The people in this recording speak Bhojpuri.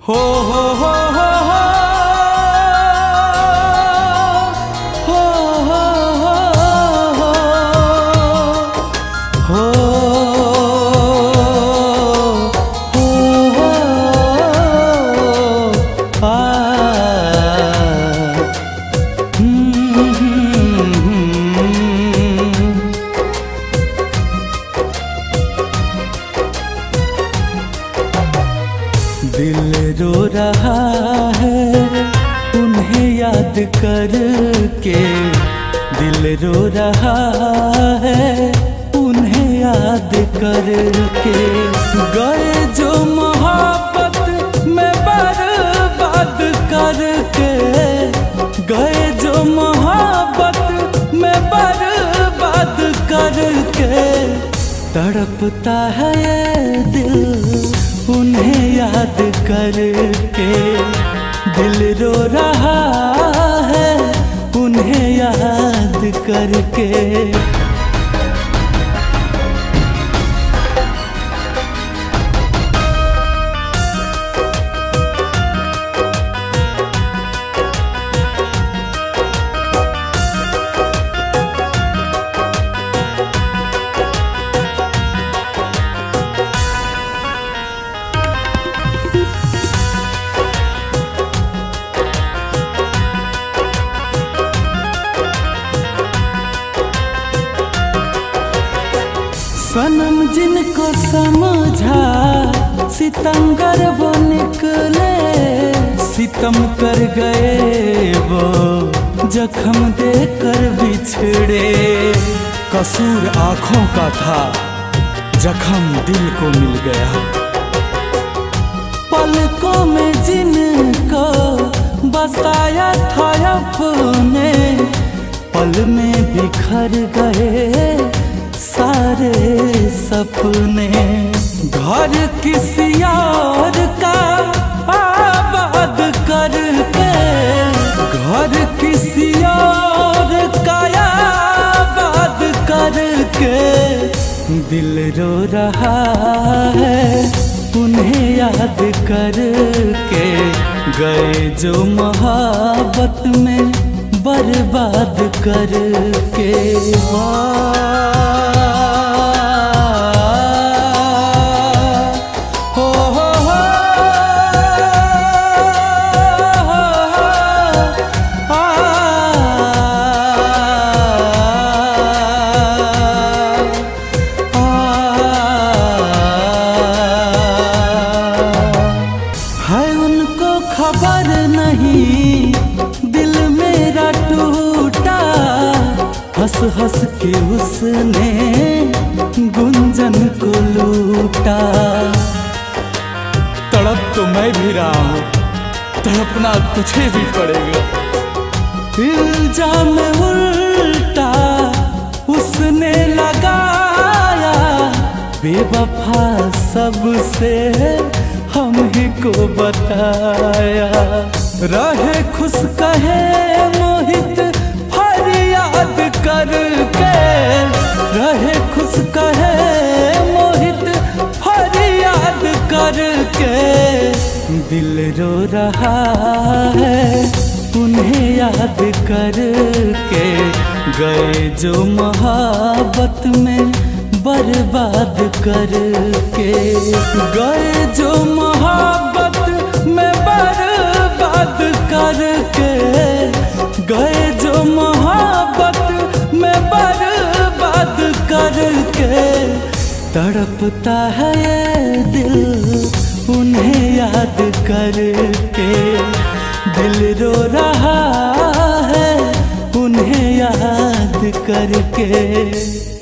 हो हो हो हो हो हो हो हो दिल रो रहा है उन्हें याद करके, दिल रो रहा है उन्हें याद करके। गए जो मोहब्बत में बर्बाद करके, गए जो मोहब्बत में बर्बाद करके। तड़पता है ये दिल उन्हें याद करके, दिल रो रहा है उन्हें याद करके। सनम जिनको समझा सितमगर वो निकले, सितम कर गए वो जख्म देकर बिछड़े। कसूर आँखों का था, जख्म दिल को मिल गया। पलकों में जिनको बसाया था अपने, पल में बिखर गए सारे सपने। घर किसी और का आबाद करके, घर किसी और का आबाद करके। दिल रो रहा है उन्हें याद करके, गए जो मोहब्बत में बर्बाद करके। खबर नहीं दिल मेरा टूटा, हंस हंस के उसने गुंजन को लूटा। तड़प तो मैं भी रहा हूँ, तड़पना तुझे भी पड़ेगा। इल्जाम उल्टा उसने लगाया, बेवफा सबसे हम ही को बताया। रहे खुश कहे मोहित फरियाद करके, रहे खुश कहे मोहित फरियाद करके। दिल रो रहा है उन्हें याद करके, गए जो मोहब्बत में बर्बाद करके। गए जो मोहब्बत में बर्बाद करके, गए जो मोहब्बत में बर्बाद करके। तड़पता है ये दिल उन्हें याद करके, दिल रो रहा है उन्हें याद करके।